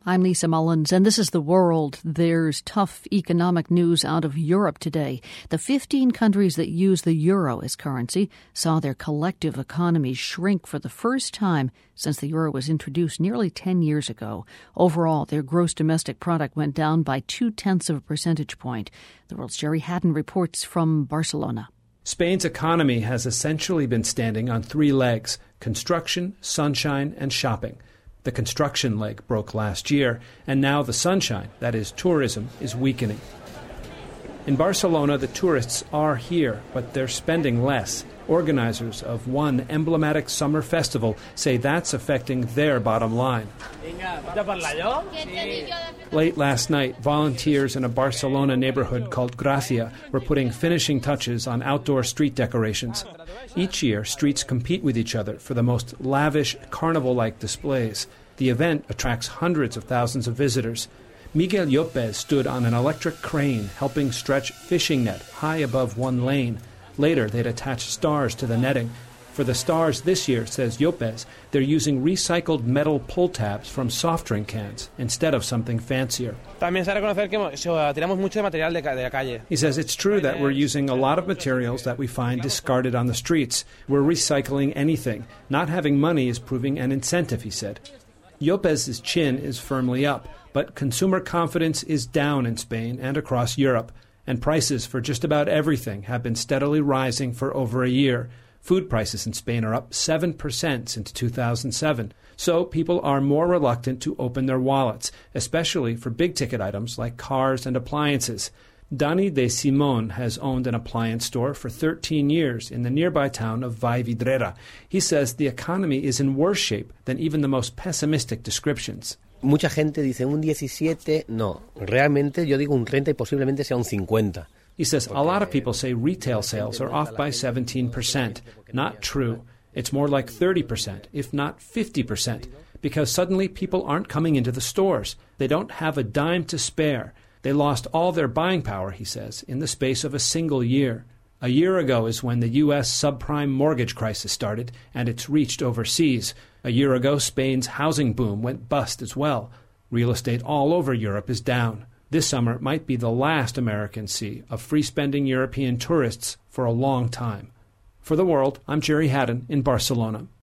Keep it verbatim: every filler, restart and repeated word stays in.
I'm Lisa Mullins, and this is The World. There's tough economic news out of Europe today. The fifteen countries that use the euro as currency saw their collective economies shrink for the first time since the euro was introduced nearly ten years ago. Overall, their gross domestic product went down by two-tenths of a percentage point. The World's Jerry Haddon reports from Barcelona. Spain's economy has essentially been standing on three legs: construction, sunshine, and shopping. The construction leg broke last year, and now the sunshine, that is tourism, is weakening. In Barcelona, the tourists are here, but they're spending less. Organizers of one emblematic summer festival say that's affecting their bottom line. Late last night, volunteers in a Barcelona neighborhood called Gracia were putting finishing touches on outdoor street decorations. Each year, streets compete with each other for the most lavish, carnival-like displays. The event attracts hundreds of thousands of visitors. Miguel Lopez stood on an electric crane helping stretch fishing net high above one lane. Later, they'd attach stars to the netting. For the stars this year, says Lopez, they're using recycled metal pull tabs from soft drink cans instead of something fancier. He says it's true that we're using a lot of materials that we find discarded on the streets. We're recycling anything. Not having money is proving an incentive, he said. Lopez's chin is firmly up, but consumer confidence is down in Spain and across Europe, and prices for just about everything have been steadily rising for over a year. Food prices in Spain are up seven percent since two thousand seven. So people are more reluctant to open their wallets, especially for big-ticket items like cars and appliances. Dani de Simon has owned an appliance store for thirteen years in the nearby town of Vallvidrera. He says the economy is in worse shape than even the most pessimistic descriptions. Mucha gente dice un diecisiete, no, realmente yo digo un treinta y posiblemente sea un cincuenta. He says a lot of people say retail sales are off by seventeen percent. Not true. It's more like thirty percent, if not fifty percent, because suddenly people aren't coming into the stores. They don't have a dime to spare. They lost all their buying power, he says, in the space of a single year. A year ago is when the U S subprime mortgage crisis started, and it's reached overseas. A year ago, Spain's housing boom went bust as well. Real estate all over Europe is down. This summer might be the last Americans see of free-spending European tourists for a long time. For The World, I'm Jerry Haddon in Barcelona.